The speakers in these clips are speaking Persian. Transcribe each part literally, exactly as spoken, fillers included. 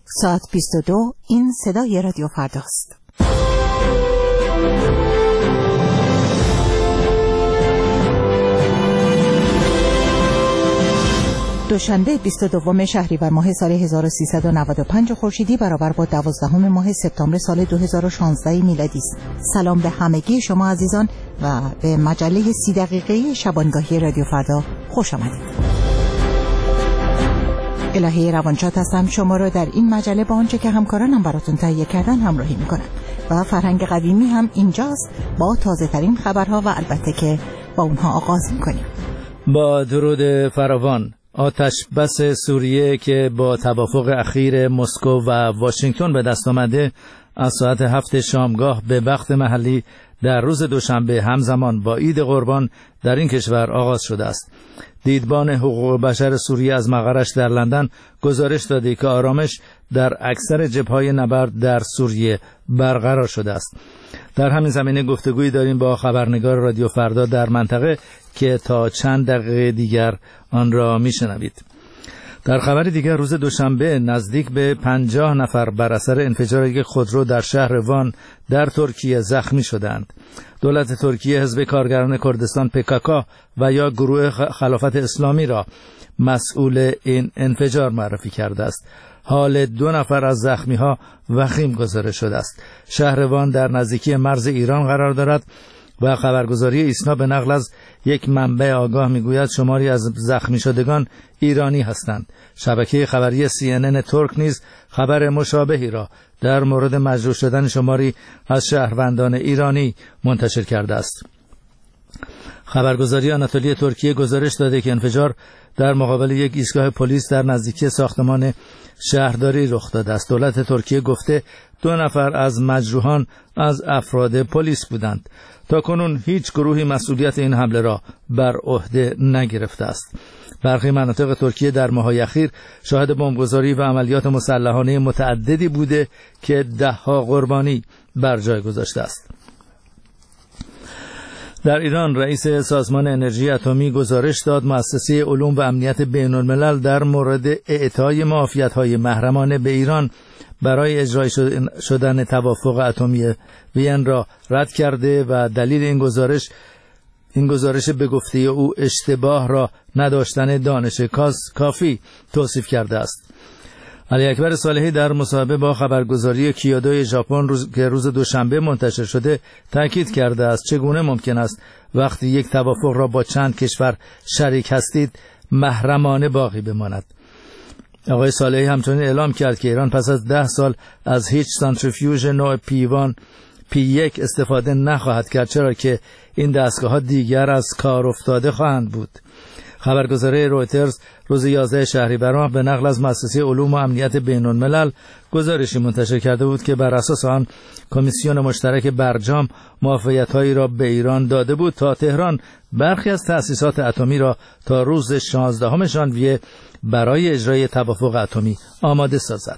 ساعت بیست و دو. این صدای رادیو فرداست. دوشنبه بیست و دوم شهریور ماه سال هزار و سیصد و نود و پنج خورشیدی برابر با دوازدهم ماه سپتامبر سال دو هزار و شانزده میلادی است. سلام به همگی شما عزیزان و به مجله سی دقیقه شبانگاهی رادیو فردا خوش آمدید. الهه روانشاد هستم، شما را در این مجله با آنچه که همکارانم براتون تهیه کردن همراهی میکنم و فرهنگ قویمی هم اینجاست با تازه ترین خبرها و البته که با اونها آغاز میکنیم. با درود فراوان. آتش بس سوریه که با توافق اخیر مسکو و واشنگتن به دست آمده از ساعت هفت شامگاه به وقت محلی در روز دوشنبه همزمان با عید قربان در این کشور آغاز شده است. دیدبان حقوق بشر سوریه از مقرش در لندن گزارش داده که آرامش در اکثر جبهه‌های نبرد در سوریه برقرار شده است. در همین زمینه گفتگویی داریم با خبرنگار رادیو فردا در منطقه که تا چند دقیقه دیگر آن را میشنوید. در خبر دیگر روز دوشنبه نزدیک به پنجاه نفر بر اثر انفجار یک خودرو در شهر وان در ترکیه زخمی شدند. دولت ترکیه حزب کارگران کردستان پکاکا و یا گروه خلافت اسلامی را مسئول این انفجار معرفی کرده است. حال دو نفر از زخمی ها وخیم گزارش شده است. شهر وان در نزدیکی مرز ایران قرار دارد و خبرگزاری ایسنا به نقل از یک منبع آگاه میگوید شماری از زخمی شدگان ایرانی هستند. شبکه خبری سی ان ان ترک نیز خبر مشابهی را در مورد مجروح شدن شماری از شهروندان ایرانی منتشر کرده است. خبرگزاری آناتولی ترکیه گزارش داده که انفجار در مقابل یک ایستگاه پلیس در نزدیکی ساختمان شهرداری رخ داده است. دولت ترکیه گفته دو نفر از مجروحان از افراد پلیس بودند. تا کنون هیچ گروهی مسئولیت این حمله را بر عهده نگرفته است. برخی مناطق ترکیه در ماه‌های اخیر شاهد بمبگذاری و عملیات مسلحانه متعددی بوده که ده‌ها قربانی بر جای گذاشته است. در ایران رئیس سازمان انرژی اتمی گزارش داد مؤسسه علوم و امنیت بین‌الملل در مورد اعطای معافیت‌های محرمانه به ایران برای اجرای شدن توافق اتمی وین را رد کرده و دلیل این گزارش این گزارش به گفته او اشتباه را نداشتن دانش کافی توصیف کرده است. علی اکبر صالحی در مصاحبه با خبرگزاری کیودو ژاپن روز که روز دوشنبه منتشر شده تاکید کرده است چگونه ممکن است وقتی یک توافق را با چند کشور شریک هستید محرمانه باقی بماند. آقای صالحی همچنین اعلام کرد که ایران پس از ده سال از هیچ سانتریفیوژ نوع پی وان پی یک استفاده نخواهد کرد، چرا که این دستگاه‌ها دیگر از کار افتاده خواهند بود. خبرگزاری رویترز روز یازده شهریور ماه به نقل از مؤسسه علوم و امنیت بین‌الملل گزارشی منتشر کرده بود که بر اساس آن کمیسیون مشترک برجام موافقت‌هایی را به ایران داده بود تا تهران برخی از تأسیسات اتمی را تا روز شانزدهم ژانویه برای اجرای توافق اتمی آماده سازد.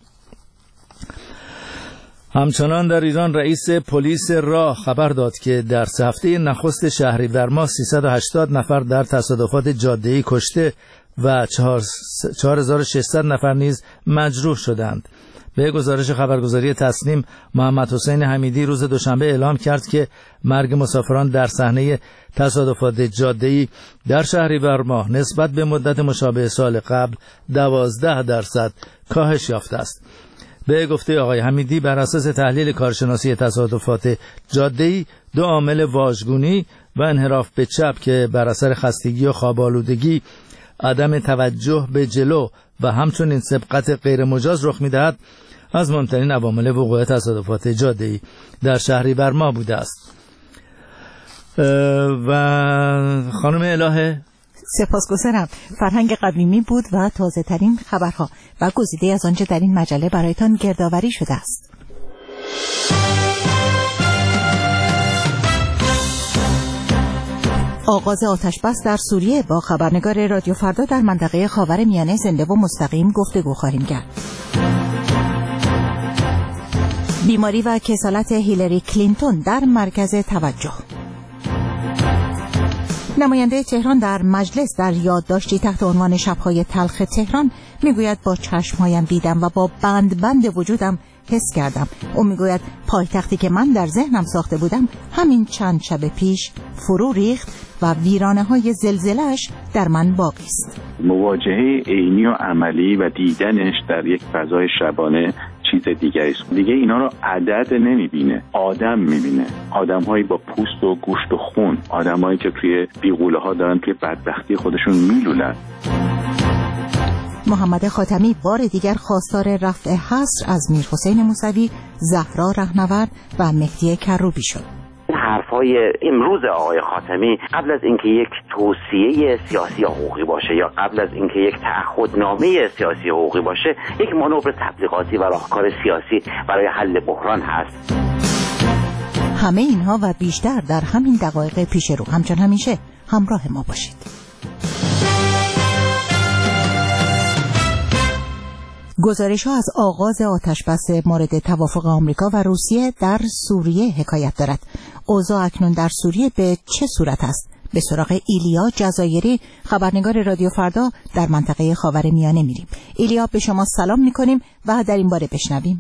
همچنان در ایران رئیس پلیس راه خبر داد که در سه هفته نخست شهریور ماه سیصد و هشتاد نفر در تصادفات جاده‌ای کشته و چهار هزار و ششصد نفر نیز مجروح شدند. به گزارش خبرگزاری تسنیم، محمد حسین حمیدی روز دوشنبه اعلام کرد که مرگ مسافران در صحنه تصادفات جاده‌ای در شهریور ماه نسبت به مدت مشابه سال قبل دوازده درصد کاهش یافته است. به گفته آقای حمیدی بر اساس تحلیل کارشناسی تصادفات جاده‌ای دو عامل واژگونی و انحراف به چپ که بر اثر خستگی و خواب‌آلودگی، عدم توجه به جلو و همچنین سبقت غیر مجاز رخ می‌دهد از مهمترین عوامل وقوع تصادفات جاده‌ای در شهریور ماه بوده است. و خانم الهه سپاسگزارم. فرهنگ قویمی بود و تازه ترین خبرها و گزیده از آنچه در این مجله برایتان گردآوری شده است. آغاز آتش بس در سوریه با خبرنگار رادیو فردا در منطقه خاورمیانه زنده و مستقیم گفتگو خواهیم کرد. بیماری و کسالت هیلاری کلینتون در مرکز توجه. نماینده تهران در مجلس در یادداشتی تحت عنوان شب‌های تلخ تهران میگوید با چشمهایم دیدم و با بند بند وجودم حس کردم. او میگوید پایتختی که من در ذهنم ساخته بودم همین چند شب پیش فرو ریخت و ویرانه های زلزله‌اش در من باقی است. مواجهه عینی و عملی و دیدنش در یک فضای شبانه چیز دیگری است. دیگه اینا رو عدد نمیبینه، آدم میبینه. آدم‌هایی با پوست و گوشت و خون، آدم‌هایی که توی بیغوله ها دارن توی بدبختی خودشون میلولن. محمد خاتمی بار دیگر خواستار رفع حصر از میرحسین موسوی، زهرا رهنورد و مهدی کروبی شد. حرفای امروز آقای خاتمی قبل از اینکه یک توصیه سیاسی حقوقی باشه یا قبل از اینکه یک تعهدنامه سیاسی حقوقی باشه، یک مانور تبلیغاتی و راهکار سیاسی برای حل بحران هست. همه اینها و بیشتر در همین دقایق پیش رو. همچون همیشه همراه ما باشید. گزارش‌ها از آغاز آتشبس مورد توافق آمریکا و روسیه در سوریه حکایت دارد. اوضاع اکنون در سوریه به چه صورت است؟ به سراغ ایلیا جزایری، خبرنگار رادیو فردا در منطقه خاورمیانه میریم. ایلیا، به شما سلام میکنیم و در این باره بشنویم.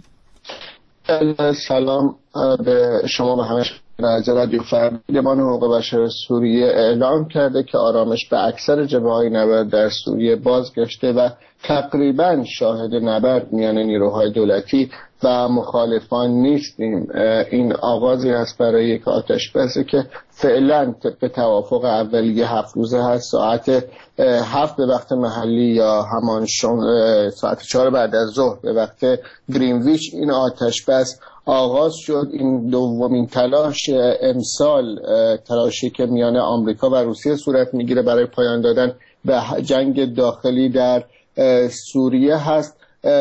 سلام به شما و همه از رادیو فردا. دیوان حقوق بشر سوریه اعلام کرده که آرامش به اکثر جبهه‌های نبرد در سوریه بازگشته و تقریباً شاهد نبرد میان نیروهای دولتی و مخالفان نیستیم. این آغازی است برای یک آتش‌بسی که فعلاً طبق توافق اولیه هفت روزه هست. ساعت هفت به وقت محلی یا همان ساعت چهار بعد از ظهر به وقت گرینویچ این آتش‌بس آغاز شد. این دومین تلاش امسال، تلاشی که میان آمریکا و روسیه صورت میگیره برای پایان دادن به جنگ داخلی در سوریه هست.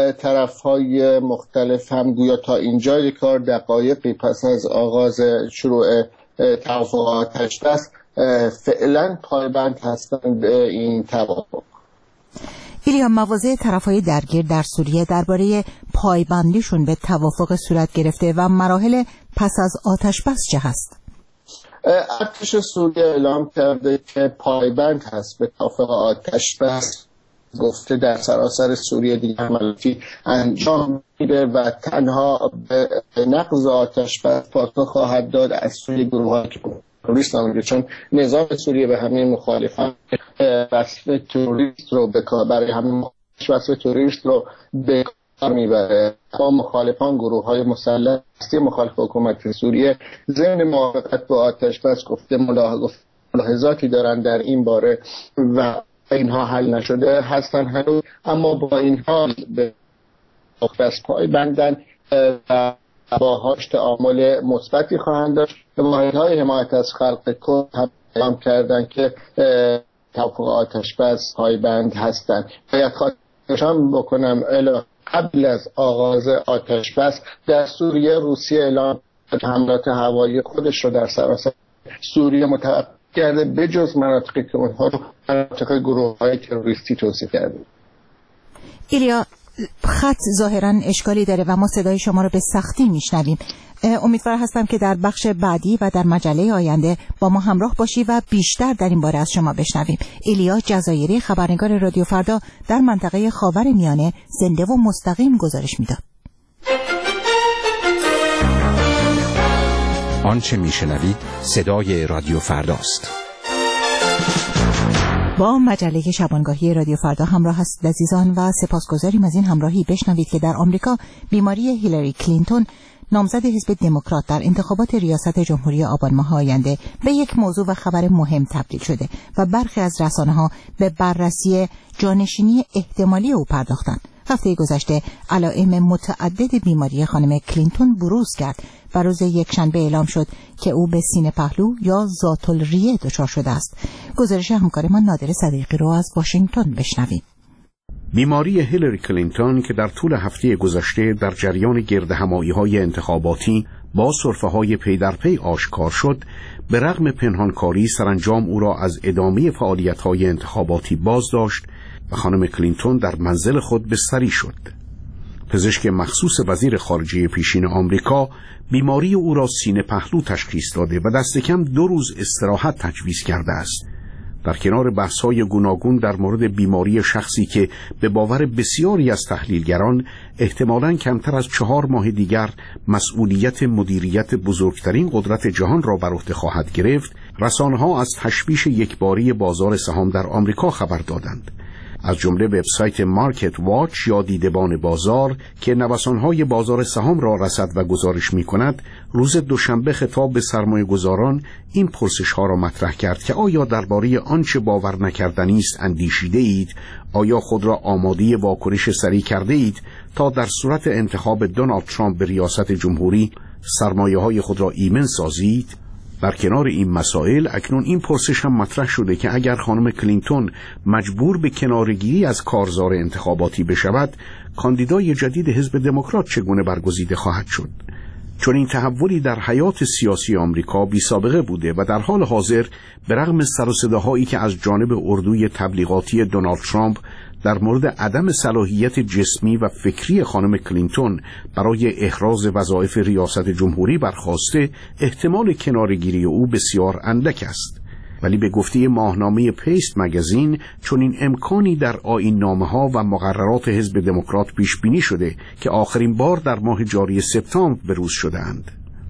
طرف‌های مختلف هم گویا تا اینجای کار دقایقی پس از آغاز شروع توافق آتش‌بس فعلا پایبند هستند به این توافق. ایلیا، مواضع طرف‌های درگیر در سوریه درباره پایبندیشون به توافق صورت گرفته و مراحل پس از آتش‌بس چه هست؟ ارتش سوریه اعلام کرده که پایبند هست به توافق آتش‌بس. گفته در سراسر سوریه دیگر عملیاتی انجام میده و تنها به نقض آتش‌بس پاسخ خواهد داد از سوی گروه‌هایی که تروریست نامیده، چون نظام سوریه به همه مخالفان وصف تروریست رو به کار برای همین وصف تروریست رو به کار میبره. با مخالفان گروه‌های مسلح هستی مخالف حکومت سوریه ضمن موافقت با آتش‌بس گفته ملاحظاتی دارن در این باره و اینها حل نشده هستن هنوز، اما با این حال به آتش‌بس پایبندن و با هاش تعامل مثبتی خواهند داشت. واحدهای حمایت از خلق کرد هم اعلام کردن که توافق آتش‌بس پایبند هستند. باید خاطرشان بکنم قبل از آغاز آتش‌بس در سوریه روسیه اعلام حملات هوایی خودش رو در سراسر سوریه متوقف کرده به جز مناطقی که اونها رو مناطق گروه‌های تروریستی توصیف کرده. ایلیا، خط ظاهراً اشکالی داره و ما صدای شما رو به سختی میشنویم. امیدوار هستم که در بخش بعدی و در مجله آینده با ما همراه باشی و بیشتر در این باره از شما بشنویم. ایلیا جزایری، خبرنگار رادیو فردا در منطقه خاورمیانه، زنده و مستقیم گزارش میداد. آنچه میشنوید صدای رادیو فرداست. با مجله شبانگاهی رادیو فردا همراه هستید عزیزان و سپاسگزاریم از این همراهی. بشنوید که در آمریکا بیماری هیلاری کلینتون، نامزد حزب دموکرات در انتخابات ریاست جمهوری آبان ماه آینده، به یک موضوع و خبر مهم تبدیل شده و برخی از رسانه‌ها به بررسی جانشینی احتمالی او پرداختند. هفته گذشته علائم متعدد بیماری خانم کلینتون بروز کرد و روز یکشنبه اعلام شد که او به سینه پهلو یا ذات‌الریه دچار شده است. گزارش همکارمان نادر صدیقی رو از واشنگتن بشنویم. بیماری هیلاری کلینتون که در طول هفته گذشته در جریان گردهمایی‌های انتخاباتی با سرفه‌های پی در پی آشکار شد، به رغم پنهانکاری سرانجام او را از ادامه فعالیت‌های انتخاباتی باز داشت و خانم کلینتون در منزل خود بستری شد. پزشک مخصوص وزیر خارجه پیشین آمریکا بیماری او را سینه پهلو تشخیص داده و دست کم دو روز استراحت تجویز کرده است. در کنار بحث‌های گوناگون در مورد بیماری شخصی که به باور بسیاری از تحلیلگران احتمالاً کمتر از چهار ماه دیگر مسئولیت مدیریت بزرگترین قدرت جهان را بر عهده خواهد گرفت، رسانه‌ها از تشویش یکباری بازار سهام در آمریکا خبر دادند. از جمله وبسایت مارکت واچ یا دیدبان بازار که نوسان‌های بازار سهام را رصد و گزارش می‌کند، روز دوشنبه خطاب به سرمایه‌گذاران این پرسش‌ها را مطرح کرد که آیا درباره آنچه باور نکردنی است اندیشیده اید؟ آیا خود را آماده واکنش سریع کرده اید تا در صورت انتخاب دونالد ترامپ به ریاست جمهوری سرمایه‌های خود را ایمن سازید؟ در کنار این مسائل اکنون این پرسش هم مطرح شده که اگر خانم کلینتون مجبور به کناره‌گیری از کارزار انتخاباتی بشود، کاندیدای جدید حزب دموکرات چگونه برگزیده خواهد شد؟ چون این تحولی در حیات سیاسی آمریکا بی سابقه بوده و در حال حاضر به رغم سر و صداهایی که از جانب اردوی تبلیغاتی دونالد ترامپ در مورد عدم صلاحیت جسمی و فکری خانم کلینتون برای احراز وظایف ریاست جمهوری برخاسته، احتمال کناره‌گیری او بسیار اندک است. ولی به گفته ماهنامه پیست مگزین چون این امکانی در آیین‌نامه‌ها و مقررات حزب دموکرات پیش بینی شده که آخرین بار در ماه جاری سپتامبر بروز شده‌اند.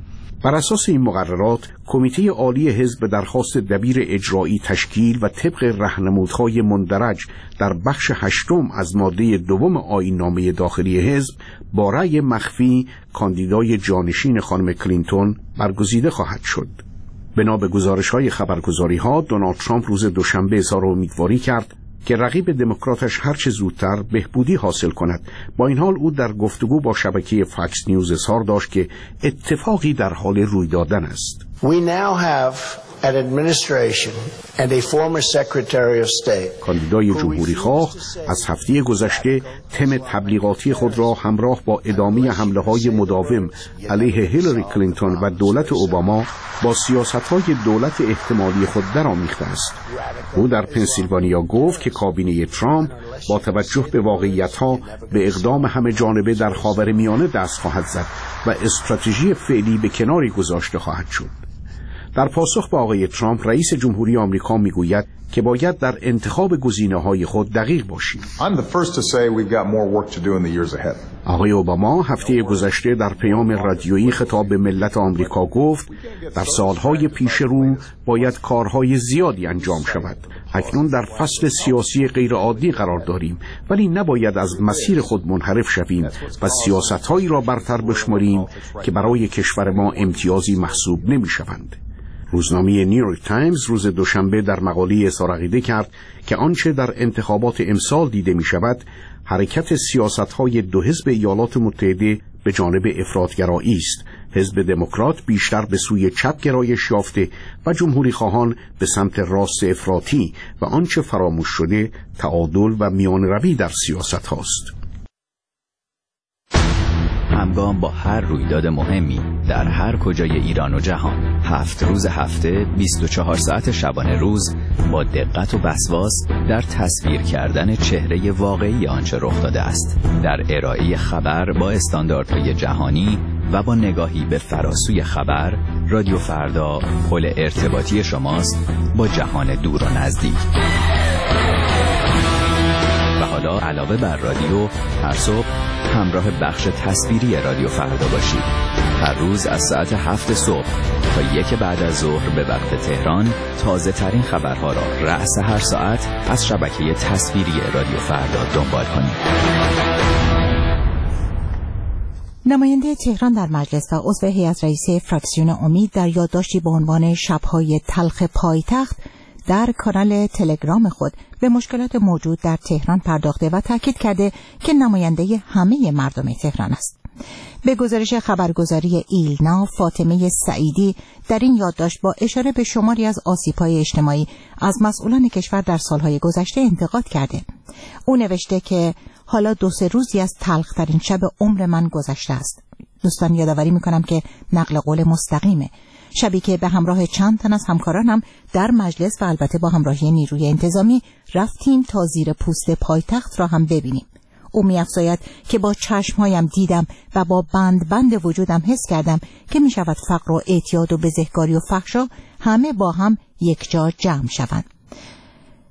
بر اساس این مقررات، کمیته عالی حزب به درخواست دبیر اجرایی تشکیل و طبق راهنمودهای مندرج در بخش هشتم از ماده دوم آیین‌نامه داخلی حزب با رأی مخفی کاندیدای جانشین خانم کلینتون برگزیده خواهد شد. بنا به گزارش‌های خبرگزاری‌ها، دونالد ترامپ روز دوشنبه اظهار امیدواری کرد که رقیب دموکراتش هرچه زودتر بهبودی حاصل کند. با این حال او در گفتگو با شبکه فاکس نیوز اظهار داشت که اتفاقی در حال روی دادن است. We now have an administration and a former secretary of state. کاندیدای جمهوری خواه از هفته گذشته تم تبلیغاتی خود را همراه با ادامه حمله‌های مداوم علیه هیلاری کلینتون و دولت اوباما با سیاست‌های دولت احتمالی خود درآمیخته است. او در پنسیلوانیا گفت که کابینه ترامپ با توجه به واقعیت‌ها به اقدام همه جانبه در خاورمیانه دست خواهد زد و استراتژی فعلی به کناری گذاشته خواهد شد. در پاسخ به آقای ترامپ، رئیس جمهوری آمریکا میگوید که باید در انتخاب گزینه‌های خود دقیق باشیم. آقای اوباما هفته گذشته در پیام رادیویی خطاب به ملت آمریکا گفت در سالهای پیش رو باید کارهای زیادی انجام شود. اکنون در فصل سیاسی غیرعادی قرار داریم، ولی نباید از مسیر خود منحرف شویم و سیاست‌هایی را برتر بشماریم که برای کشور ما امتیازی محسوب نمی‌شوند. روزنامه نیویورک تایمز روز دوشنبه در مقاله اظهار عقیده کرد که آنچه در انتخابات امسال دیده می شود حرکت سیاست‌های دو حزب ایالات متحده به جانب افراط‌گرایی است. حزب دموکرات بیشتر به سوی چپ گرایش یافته و جمهوری خواهان به سمت راست افراطی و آنچه فراموش شده تعادل و میانروی در سیاست هاست. همگام با هر رویداد مهمی در هر کجای ایران و جهان، هفت روز هفته، بیست و چهار ساعت شبانه روز، با دقت و وسواس در تصویر کردن چهره واقعی آنچه رخ داده است، در ارائه خبر با استانداردهای جهانی و با نگاهی به فراسوی خبر، رادیو فردا پل ارتباطی شماست با جهان دور و نزدیک. و حالا علاوه بر رادیو، هر صبح همراه بخش تصویری رادیو فردا باشید. هر روز از ساعت هفت صبح تا یک بعد از ظهر به وقت تهران تازه ترین خبرها را رأس هر ساعت از شبکه تصویری رادیو فردا دنبال کنید. نماینده تهران در مجلس و عضو هیئت رئیسه فراکسیون امید در یادداشتی با عنوان شب‌های تلخ پایتخت در کانال تلگرام خود به مشکلات موجود در تهران پرداخته و تاکید کرده که نماینده همه مردم تهران است. به گزارش خبرگزاری ایلنا، فاطمه سعیدی در این یادداشت با اشاره به شماری از آسیب‌های اجتماعی از مسئولان کشور در سالهای گذشته انتقاد کرده. او نوشته که حالا دو سه روزی از تلخ‌ترین شب عمر من گذشته است. دوستان یادآوری می‌کنم که نقل قول مستقیمه. شبی که به همراه چند تن از همکارانم در مجلس و البته با همراهی نیروی انتظامی رفتیم تا زیر پوست پایتخت را هم ببینیم. او می‌افزاید که با چشمهایم دیدم و با بند بند وجودم حس کردم که می‌شود فقر و اعتیاد و بزهکاری و فحشا همه با هم یک جا جمع شوند.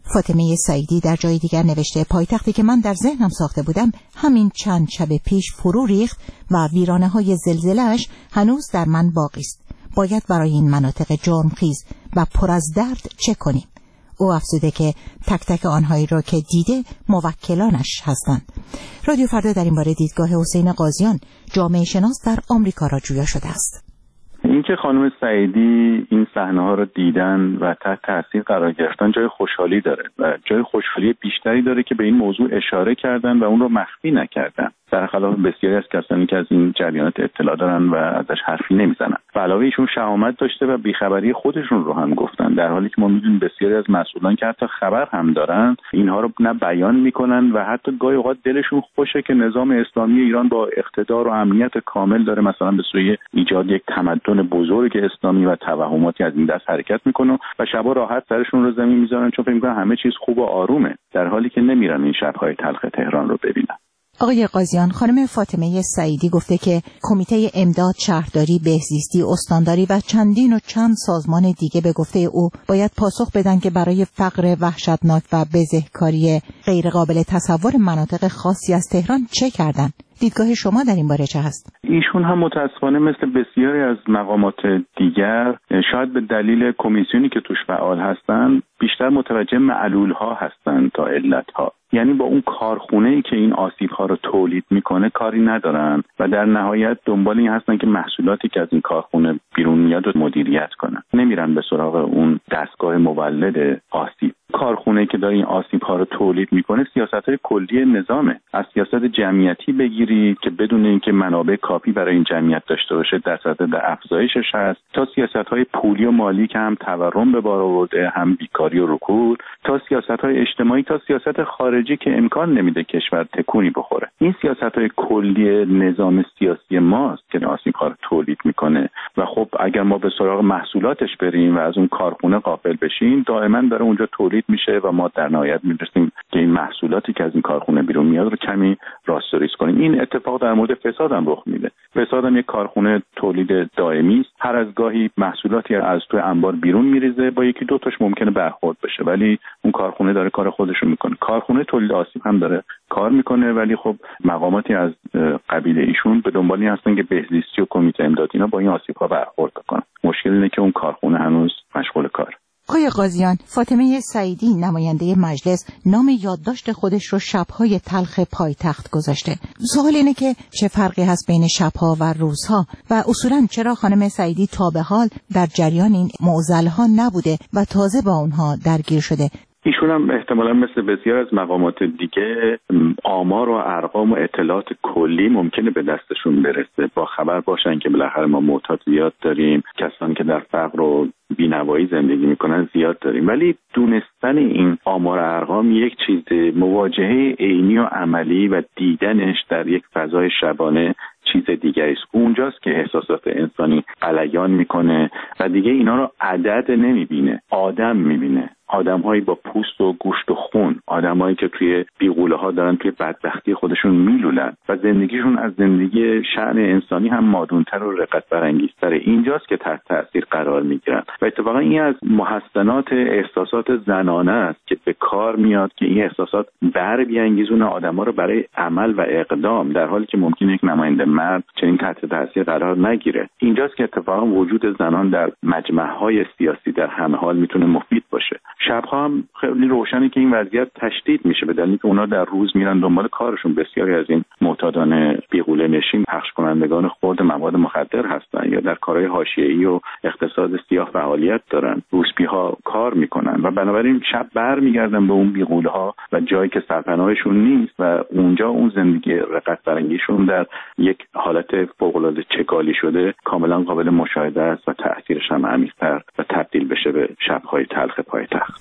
فاطمه سعیدی در جای دیگر نوشته پایتختی که من در ذهنم ساخته بودم همین چند شب پیش فرو ریخت و ویرانه‌های زلزله‌اش هنوز در من باقی است. باید برای این مناطق جرمخیز و پر از درد چه کنیم؟ او افزوده که تک تک آنهایی را که دیده موکلانش هستند. رادیو فردا در این باره دیدگاه حسین قاضیان، جامعه شناس در آمریکا را جویا شده است. اینکه خانم سعیدی این صحنه‌ها رو دیدن و تحت تاثیر قرار گرفتن جای خوشحالی داره و جای خوشحالی بیشتری داره که به این موضوع اشاره کردن و اون رو مخفی نکردن، برخلاف بسیاری از کسانی که از این جریانات اطلاع دارن و ازش حرفی نمیزنن. و علاوه ایشون شهامت داشته و بیخبری خودشون رو هم گفتن، در حالی که ما میدونیم بسیاری از مسئولان که حتی خبر هم دارن اینها رو نه بیان میکنن و حتی گاهی اوقات دلشون خوشه که نظام اسلامی ایران با اقتدار و امنیت کامل داره مثلا به سوی ایجاد یک تمدن بزرگ اسلامی و توهماتی از این دست حرکت میکنه و شبا راحت سرشون رو زمین میذارن چون فکر میکنن همه چیز خوب و آرومه، در حالی که نمیرن این شب‌های تلخ تهران رو ببینن. آقای قاضیان، خانم فاطمه سعیدی گفته که کمیته امداد شهرداری، بهزیستی، استانداری و چندین و چند سازمان دیگه به گفته او باید پاسخ بدن که برای فقر وحشتناک و بزهکاری غیرقابل تصور مناطق خاصی از تهران چه کردن؟ دیدگاه شما در این باره چه هست؟ ایشون هم متاسفانه مثل بسیاری از مقامات دیگر شاید به دلیل کمیسیونی که توش فعال هستن بیشتر متوجه معلول‌ها هستن تا علت‌ها. یعنی با اون کارخونه‌ای که این آسیب‌ها رو تولید میکنه کاری ندارن و در نهایت دنبال این هستن که محصولاتی که از این کارخونه بیرون میاد رو مدیریت کنن، نمیرن به سراغ اون دستگاه مولد آسیب. کارخونه‌ای که داره این آسیب‌ها رو تولید میکنه سیاست‌های کلی نظامه، از سیاست جمعیتی بگیری که بدون اینکه منابع کافی برای این جمعیت داشته باشه در صدد افزایشش هست، تا سیاست‌های پولی و مالی که هم تورم به بار آورده، هم بیکاری و رکود، تا سیاست‌های اجتماعی، تا سیاست خارجی که امکان نمیده کشور تکونی بخوره. این سیاست‌های کلی نظام سیاسی ماست که آسیب‌ها رو تولید میکنه و خب اگر ما به سراغ محصولاتش بریم و از اون کارخونه غافل بشیم دائما داره اونجا تولید میشه و ما در نهایت میرسیم که این محصولاتی که از این کارخونه بیرون میاد رو کمی راستوریز کنیم. این اتفاق در مورد فساد هم رخ میده. فساد هم یک کارخونه تولید دائمی است، هر از گاهی محصولاتی از توی انبار بیرون میریزه، با یکی دو تاش ممکنه برخورد بشه ولی اون کارخونه داره کار خودش رو میکنه. کارخونه تولید آسیب هم داره کار میکنه ولی خب مقاماتی از قبیله ایشون به دنبال این هستن که بهزیستی و کمیته امداد اینا با این آسیب ها برخورد کنن. مشکل اینه که اون کارخونه هنوز مشغول کار. آقای قاضیان، فاطمه سعیدی نماینده مجلس نام یادداشت خودش رو شب‌های تلخ پایتخت گذاشته. سوال اینه که چه فرقی هست بین شب‌ها و روزها و اصولاً چرا خانم سعیدی تا به حال در جریان این معضل‌ها نبوده و تازه با اونها درگیر شده؟ ایشون هم احتمالا مثل بسیار از مقامات دیگه آمار و ارقام و اطلاعات کلی ممکنه به دستشون برسه، با خبر باشن که بالاخره ما معتاد زیاد داریم، کسانی که در فقر و بی‌نوایی زندگی میکنن زیاد داریم، ولی دونستن این آمار و ارقام یک چیز، مواجهه عینی و عملی و دیدنش در یک فضای شبانه چیز دیگری است. اونجاست که احساسات انسانی غلیان میکنه و دیگه اینا رو عدد نمیبینه، آدم میبینه. آدم‌هایی با پوست و گوشت و خون، آدم‌هایی که توی بیغوله‌ها دارن توی بدبختی خودشون میلولن و زندگیشون از زندگی شأن انسانی هم مادون‌تر و رقت برانگیزتره. اینجاست که تحت تاثیر قرار میگیرن و اتفاقا این از محسنات احساسات زنانه است که به کار میاد که این احساسات بر بیانگیزونه آدم‌ها رو برای عمل و اقدام، در حالی که ممکنه یک نماینده مرد چنین تحت تاثیر قرار نگیره. اینجاست که اتفاقا وجود زنان در مجمع‌های سیاسی در همه حال میتونه مفید باشه. شب‌ها هم خیلی روشنه که این وضعیت تشدید میشه به دلیلی که اونا در روز میرن دنبال کارشون. بسیاری از این معتادان بیغوله نشین پخش کنندگان خرد مواد مخدر هستن یا در کارهای حاشیه‌ای و اقتصاد سیاه فعالیت دارن، روسپی‌ها کار میکنن و بنابراین شب برمیگردن به اون بیغوله‌ها و جایی که سرپناهشون نیست و اونجا اون زندگی رقت برانگیزشون در یک حالت فوق‌العاده چگالی شده کاملا قابل مشاهده است و تأثیرش هم عمیق‌تر و تبدیل بشه به شب‌های تلخ پایتخت.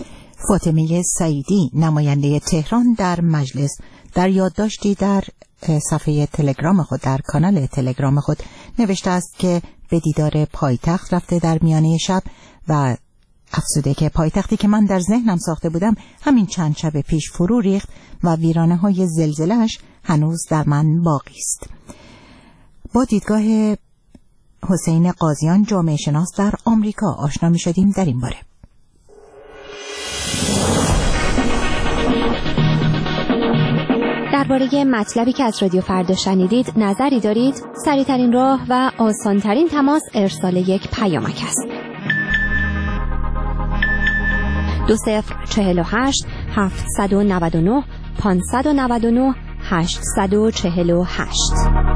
فاطمه سعیدی نماینده تهران در مجلس در یادداشتی در صفحه تلگرام خود، در کانال تلگرام خود نوشته است که به دیدار پایتخت رفته در میانه شب و افزوده که پایتختی که من در ذهنم ساخته بودم همین چند شب پیش فرو ریخت و ویرانه های زلزله‌اش هنوز در من باقی است. با دیدگاه حسین قاضیان، جامعه شناس در آمریکا آشنا می شدیم در این باره. درباره مطلبی که از رادیو فردا شنیدید نظری دارید؟ سریع‌ترین راه و آسان‌ترین تماس ارسال یک پیامک است. دو صفر چهل و هشت هفتصد و نود و نه پانصد و نود و نه هشتصد و چهل و هشت.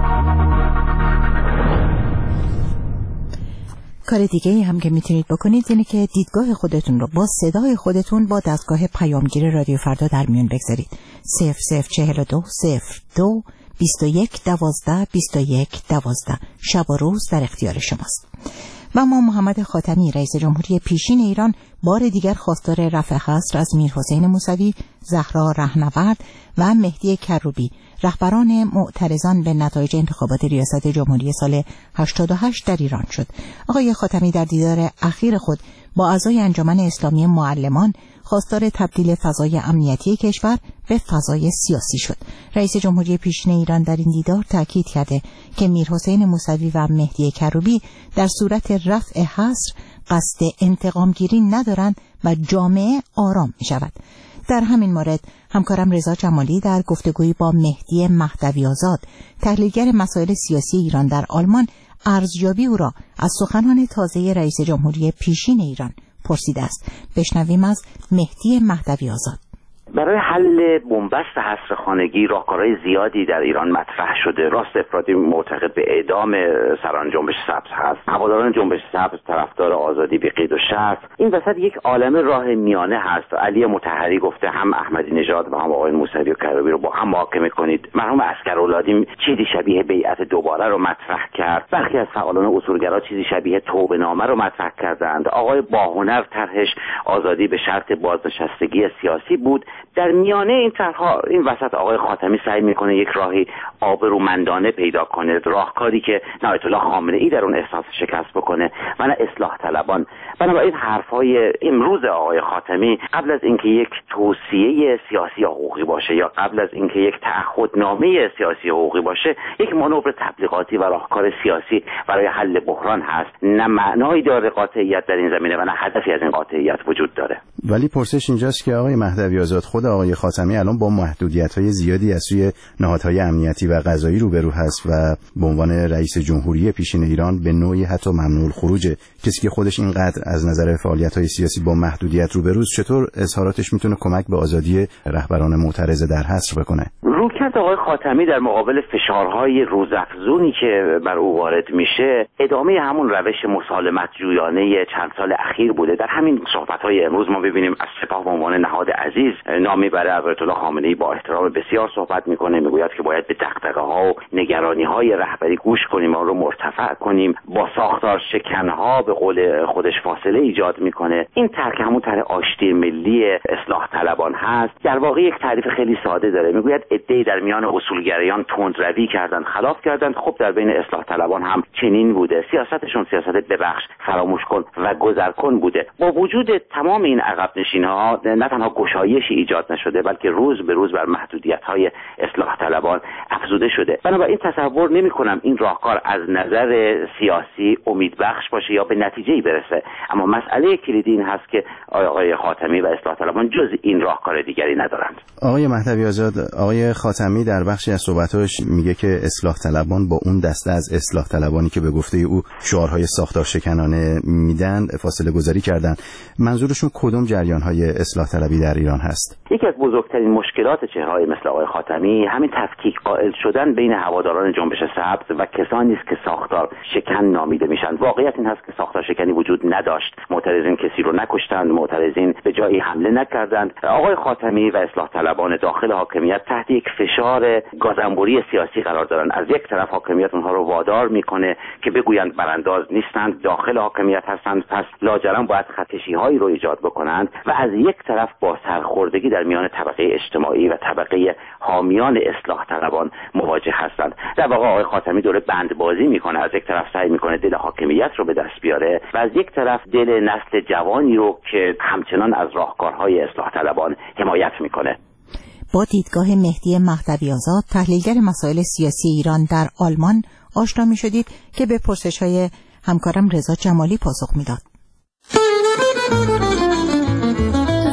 کار دیگه ای هم که میتونید بکنید اینه که دیدگاه خودتون رو با صدای خودتون با دستگاه پیامگیر رادیو فردا در میون بگذارید. صفر صفر چهل و دو صفر دو بیست و یک دوازده بیست و یک دوازده. شب و روز در اختیار شماست. و ما محمد خاتمی رئیس جمهوری پیشین ایران بار دیگر خواستار رفع حصر از میرحسین موسوی، زهرا رهنورد و مهدی کروبی رهبران معترضان به نتایج انتخابات ریاست جمهوری سال هشتاد و هشت در ایران شد. آقای خاتمی در دیدار اخیر خود با اعضای انجمن اسلامی معلمان خواستار تبدیل فضای امنیتی کشور به فضای سیاسی شد. رئیس جمهوری پیشین ایران در این دیدار تاکید کرده که میرحسین موسوی و مهدی کروبی در صورت رفع حصر قصد انتقام گیری ندارند و جامعه آرام می شود. در همین مورد همکارم رضا جمالی در گفتگویی با مهدی مهدوی آزاد تحلیلگر مسائل سیاسی ایران در آلمان ارزیابی او را از سخنان تازه رئیس جمهوری پیشین ایران پرسیده است. بشنویم از مهدی مهدوی آزاد. برای حل بنبست حصر خانگی راهکارهای زیادی در ایران مطرح شده. راست افراطی معتقد به اعدام سران جنبش سبز هست. هواداران جنبش سبز طرفدار آزادی به قید و شرط. این وسط یک عالمه راه میانه هست. علی مطهری گفته هم احمدی نژاد و هم آقای موسوی و کروبی رو با هم محاکمه کنید. مرحوم عسکرولادی چیزی شبیه بیعت دوباره رو مطرح کرد. برخی از فعالان اصولگرا چیزی شبیه توبه نامه رو مطرح کردند. آقای باهنر طرحش آزادی به شرط بازنشستگی سیاسی بود. در میانه این طرح‌ها این وسط آقای خاتمی سعی میکنه یک راهی آبرومندانه پیدا کنه، راهکاری که نه آیت الله خامنه‌ای در اون احساس شکست بکنه و نه اصلاح طلبان. بنابراین حرف‌های امروز آقای خاتمی قبل از اینکه یک توصیه سیاسی حقوقی باشه یا قبل از اینکه یک تعهدنامه سیاسی حقوقی باشه، یک مانور تبلیغاتی و راهکار سیاسی برای حل بحران هست. نه معنایی داره قاطعیت در این زمینه و نه هدفی از این قاطعیت وجود داره. ولی پرسش اینجاست که آقای مهدوی آزاد خود آقای خاتمی الان با محدودیت‌های زیادی از سوی نهادهای امنیتی و قضایی روبرو هست و به عنوان رئیس جمهوری پیشین ایران به نوعی حتی ممنوع الخروج. کسی که خودش اینقدر از نظر فعالیت‌های سیاسی با محدودیت روبروست، چطور اظهاراتش میتونه کمک به آزادی رهبران معترض در حصر بکنه؟ رویکرد آقای خاتمی در مقابل فشارهای روزافزونی که بر او وارد میشه ادامه همون روش مسالمت جویانه چند سال اخیر بوده. در همین صحبت‌های امروز ما ببینیم از سپاه به عنوان نهاد عزیز نامی برای آیت الله خامنه‌ای با احترام بسیار صحبت میکنه، میگوید که باید به دغدغه‌ها و نگرانی‌های رهبری گوش کنیم و آن رو مرتفع کنیم. با ساختار شکن‌ها به قول خودش فاصله ایجاد میکنه. این طرح همون طرح آشتی ملی اصلاح طلبان هست. در واقع یک تعریف خیلی ساده داره. میگوید عده‌ای در میان اصولگرایان تندروی کردند، خلاف کردند. خب در بین اصلاح طلبان هم چنین بوده. سیاستشون سیاست ببخش، فراموش کن و گذر کن بوده. با وجود تمام این عقب نشینی‌ها نه تنها گشایشی ایجاد نشده بلکه روز به روز بر محدودیت‌های اصلاح طلبان افزوده شده. بنابراین تصور نمی‌کنم این راهکار از نظر سیاسی امیدبخش باشه یا به نتیجه‌ای برسه. اما مسئله کلیدی این هست که آقای خاتمی و اصلاح طلبان جز این راهکار دیگری ندارند. آقای مهدوی آزاد، آقای خاتمی در بخشی از صحبتاش میگه که اصلاح طلبان با اون دسته از اصلاح طلبانی که به گفته او شعارهای ساختار شکنانه میدن فاصله گذاری کردن. منظورشون کدوم جریان‌های اصلاح طلبی در ایران هست؟ یکی از بزرگترین مشکلات چهره‌های مثل آقای خاتمی همین تفکیک قائل شدن بین هواداران جنبش سبز و کسانی است که ساختار شکن نامیده میشن. واقعیت این هست که ساختار شکنی وجود نداشت. معترضین کسی رو نکشتند، معترضین به جایی حمله نکردند. آقای خاتمی و اصلاح طلبان داخل حاکمیت تحت یک فشار گازانبوری سیاسی قرار دارند. از یک طرف حاکمیت اونها رو وادار میکنه که بگویند برانداز نیستند، داخل حاکمیت هستند، پس لاجرم باید خطکشی‌هایی رو ایجاد بکنند و از یک طرف با سرخوردگی در میان طبقه اجتماعی و طبقه حامیان اصلاح طلبان مواجه هستند. در واقع آقای خاتمی داره بندبازی میکنه. از یک طرف سعی میکنه دل حاکمیت رو به دست بیاره و از یک طرف دل نسل جوانی رو که همچنان از راهکارهای اصلاح طلبان حمایت میکنه. با دیدگاه مهدی مهدوی آزاد تحلیلگر مسائل سیاسی ایران در آلمان آشنا میشدید که به پرسش‌های همکارم رضا جمالی پاسخ میداد. ذهن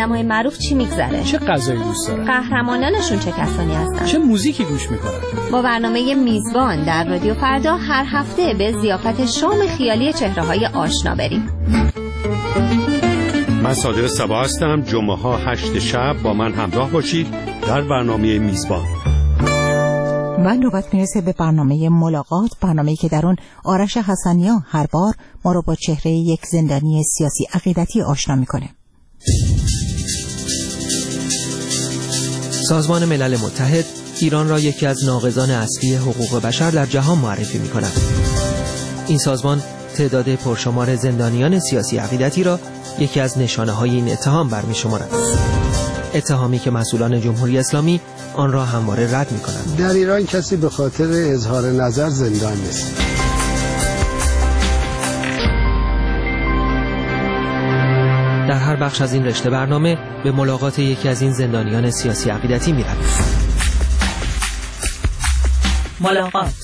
آدم‌های معروف چی میگذره؟ چه غذایی دوست دارن؟ قهرمانانشون چه کسانی هستن؟ چه موزیکی گوش میکنن؟ با برنامه میزبان در رادیو فردا هر هفته به ضیافت شام خیالی چهره‌های آشنا بریم. من صادق صبا هستم. جمعه ها هشت شب با من همراه باشید در برنامه میزبان. و نوبت میرسه به برنامه ملاقات، برنامه‌ای که در اون آرش حسنیا هر بار ما رو با چهره یک زندانی سیاسی عقیدتی آشنا میکنه. سازمان ملل متحد ایران را یکی از ناقضان اصلی حقوق بشر در جهان معرفی میکند. این سازمان تعداد پرشمار زندانیان سیاسی عقیدتی را یکی از نشانه‌های این اتهام برمی‌شمارد. اتهامی که مسئولان جمهوری اسلامی آن را همواره رد می‌کنند. در ایران کسی به خاطر اظهار نظر زندان نیست. در هر بخش از این رشته برنامه به ملاقات یکی از این زندانیان سیاسی عقیدتی می‌رویم. ملاقات.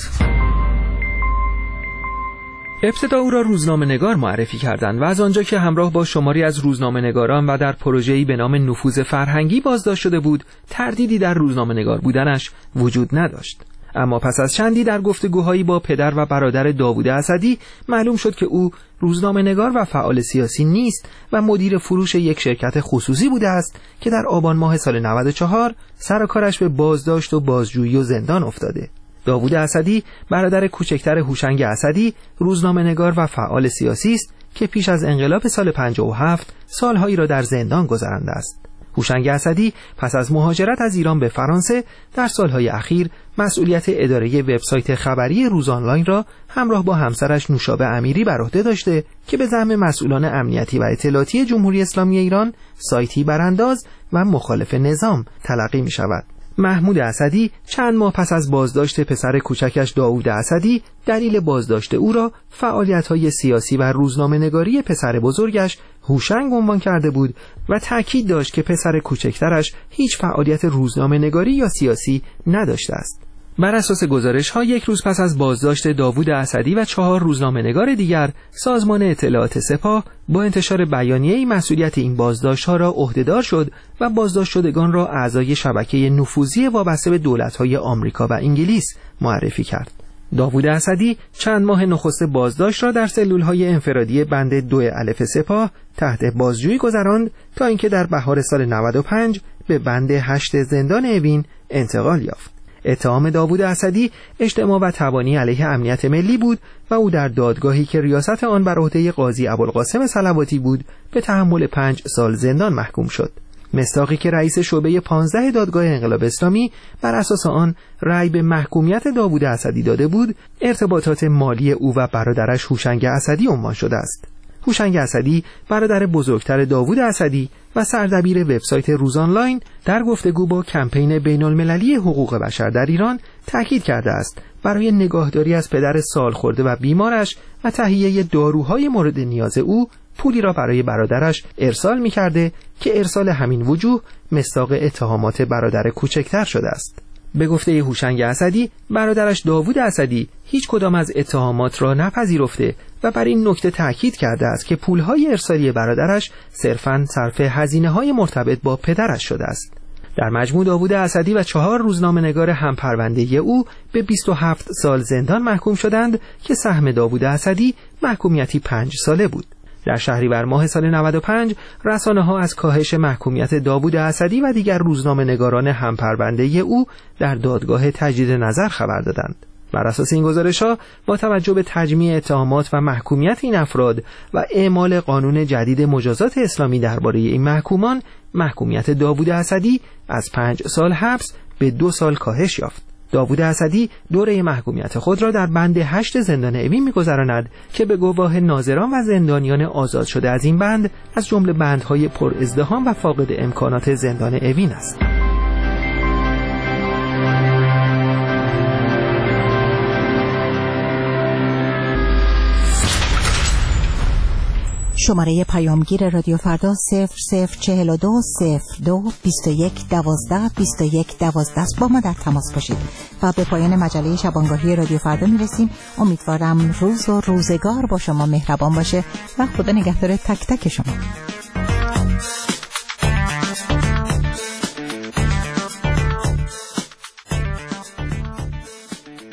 ابتدا او را روزنامه‌نگار معرفی کردند و از آنجا که همراه با شماری از روزنامه‌نگاران و در پروژه‌ای به نام نفوذ فرهنگی بازداشت شده بود، تردیدی در روزنامه‌نگار بودنش وجود نداشت. اما پس از چندی در گفتگوهایی با پدر و برادر داوود اسدی معلوم شد که او روزنامه‌نگار و فعال سیاسی نیست و مدیر فروش یک شرکت خصوصی بوده است که در آبان ماه سال نود و چهار سر کارش به بازداشت و بازجویی و زندان افتاده. داوود اسدی برادر کوچکتر هوشنگ اسدی روزنامه‌نگار و فعال سیاسی است که پیش از انقلاب سال پنجاه و هفت سالهایی را در زندان گذرانده است. هوشنگ اسدی پس از مهاجرت از ایران به فرانسه در سالهای اخیر مسئولیت اداره وبسایت خبری روز آنلاین را همراه با همسرش نوشابه امیری بر عهده داشته که به زعم مسئولان امنیتی و اطلاعاتی جمهوری اسلامی ایران سایتی برانداز و مخالف نظام تلقی می شود. محمود اسدی چند ماه پس از بازداشت پسر کوچکش داوود اسدی دلیل بازداشت او را فعالیت‌های سیاسی و روزنامه‌نگاری پسر بزرگش هوشنگ عنوان کرده بود و تأکید داشت که پسر کوچکترش هیچ فعالیت روزنامه‌نگاری یا سیاسی نداشته است. بر اساس گزارش‌ها یک روز پس از بازداشت داوود اسدی و چهار روزنامه‌نگار دیگر، سازمان اطلاعات سپاه با انتشار بیانیه‌ای مسئولیت این بازداشت‌ها را عهدهدار شد و بازداشت شدگان را اعضای شبکه نفوذی وابسته به دولت‌های آمریکا و انگلیس معرفی کرد. داوود اسدی چند ماه نخست بازداشت را در سلول‌های انفرادی بند دو الف سپاه تحت بازجویی گذراند تا اینکه در بهار سال نود و پنج به بند هشت زندان اوین انتقال یافت. اتهام داوود اسدی اجتماع و تبانی علیه امنیت ملی بود و او در دادگاهی که ریاست آن بر عهده قاضی ابوالقاسم صلواتی بود به تحمل پنج سال زندان محکوم شد. مصداقی که رئیس شعبه پانزده دادگاه انقلاب اسلامی بر اساس آن رأی به محکومیت داوود اسدی داده بود، ارتباطات مالی او و برادرش هوشنگ اسدی عنوان شده است. هوشنگ اسدی برادر بزرگتر داوود اسدی و سردبیر وبسایت روز آنلاین در گفتگو با کمپین بین‌المللی حقوق بشر در ایران تاکید کرده است برای نگاهداری از پدر سالخورده و بیمارش و تهیه داروهای مورد نیاز او پولی را برای برادرش ارسال می‌کرده که ارسال همین وجوه مصداق اتهامات برادر کوچکتر شده است. به گفته هوشنگ اسدی، برادرش داوود اسدی هیچ کدام از اتهامات را نپذیرفته و بر این نکته تأکید کرده است که پولهای ارسالی برادرش صرفاً صرف هزینه‌های مرتبط با پدرش شده است. در مجموع داوود اسدی و چهار روزنامه‌نگار همپرونده او به بیست و هفت سال زندان محکوم شدند که سهم داوود اسدی محکومیتی پنج ساله بود. در شهریور ماه سال نود و پنج رسانه‌ها از کاهش محکومیت داوود اسدی و دیگر روزنامه‌نگاران همپرونده او در دادگاه تجدید نظر خبر دادند. بر اساس این گزارش‌ها با توجه به تجمیع اتهامات و محکومیت این افراد و اعمال قانون جدید مجازات اسلامی درباره این محکومان، محکومیت داوود اسدی از پنج سال حبس به دو سال کاهش یافت. داوود اسدی دوره محکومیت خود را در بند هشت زندان اوین می‌گذراند که به گواه ناظران و زندانیان آزاد شده از این بند از جمله بندهای پر ازدحام و فاقد امکانات زندان اوین است. شماره پیامگیر رادیو فردا صفر صفر چهل و دو صفر دو بیست و یک دوازده بیست و یک دوازده با ما در تماس باشید. و به پایان مجله شبانگاهی رادیو فردا میرسیم. امیدوارم روز و روزگار با شما مهربان باشه و خدا نگهدار تک تک شما.